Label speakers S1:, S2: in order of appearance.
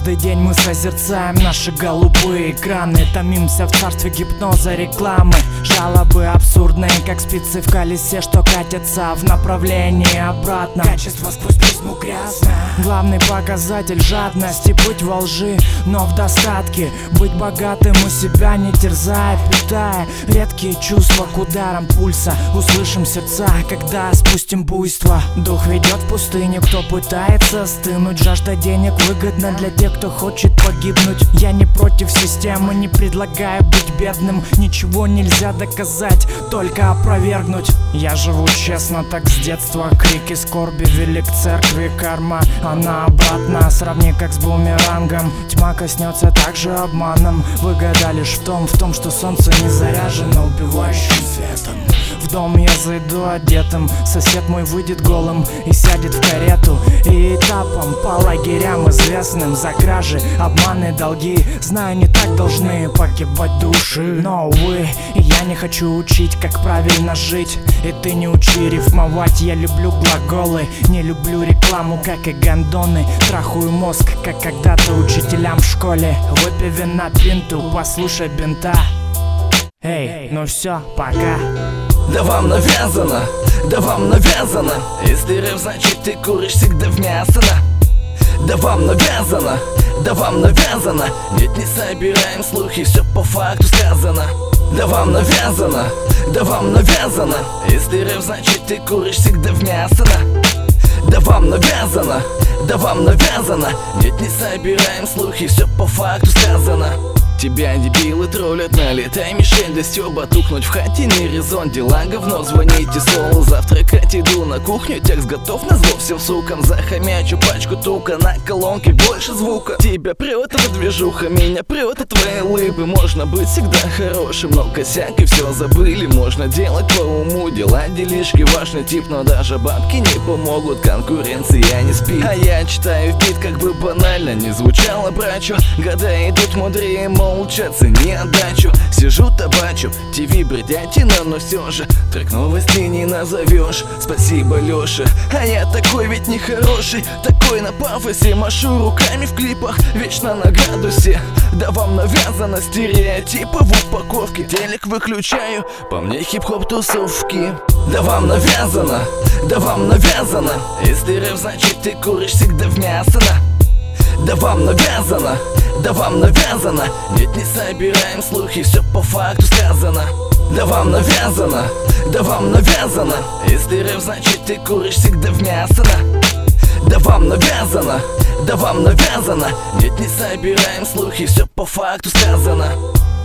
S1: Каждый день мы созерцаем наши голубые экраны, томимся в царстве гипноза рекламы. Жалобы абсурдные, как спицы в колесе, что катятся в направлении обратно.
S2: Качество сквозь призму грязно.
S1: Главный показатель жадности — быть во лжи, но в достатке. Быть богатым у себя, не терзая, питая редкие чувства к ударам пульса. Услышим сердца, когда спустим буйство. Дух ведет в пустыню, кто пытается стынуть. Жажда денег выгодна для тех, кто хочет погибнуть. Я не против системы, не предлагаю быть бедным. Ничего нельзя доказать, только опровергнуть. Я живу честно, так с детства. Крики скорби вели к церкви, карма, она обратно. Сравни как с бумерангом. Тьма коснется также обманом. Выгода лишь в том, что солнце не заряжено убивающим светом. В дом я зайду одетым, сосед мой выйдет голым и сядет в карету. И этапом по лагерям известным за кражи, обманы, долги. Знаю, не так должны погибать души, но, увы, я не хочу учить, как правильно жить. И ты не учи рифмовать, я люблю глаголы. Не люблю рекламу, как и гондоны. Трахаю мозг, как когда-то учителям в школе. Выпей вина пинту, послушай бинта. Эй, ну все, пока.
S2: Да вам навязано, да вам навязано. Если рэп, значит ты куришь всегда в мясо. Да вам навязано, да вам навязано. Нет, не собираем слухи, все по факту сказано. Да вам навязано, да вам навязано. Если рэп, значит ты куришь всегда в мясо. Да вам навязано, да вам навязано. Нет, не собираем слухи, все по факту сказано. Тебя дебилы троллят, налетай мишень до стёба. Тухнуть в хате не резон, дела говно. Звоните соло, завтракать иду на кухню. Текст готов, назло всем сукам. Захомячу пачку тука, на колонке больше звука. Тебя прёт эта движуха, меня прёт от твоей лыбы. Можно быть всегда хорошим, но косяк и все забыли. Можно делать по уму дела, делишки. Важный тип, но даже бабки не помогут. Конкуренция не спит. А я читаю в бит, как бы банально не звучало, брачу. Года идут мудрее, молча, цени отдачу. Сижу табачу, ТВ бредятина, но все же трек новости не назовешь. Спасибо, Леша, а я такой ведь нехороший. Такой на пафосе, машу руками в клипах, вечно на градусе. Да вам навязано стереотипы в упаковке. Телек выключаю, по мне хип-хоп тусовки. Да вам навязано, да вам навязано. Если рэп, значит ты куришь всегда в мясо. Да вам навязано, да вам навязано. Нет, не собираем слухи, все по факту сказано. Да вам навязано, да вам навязано. Если рэп, значит ты куришь всегда в мясо. Да вам навязано, да вам навязано. Нет, не собираем слухи, все по факту сказано.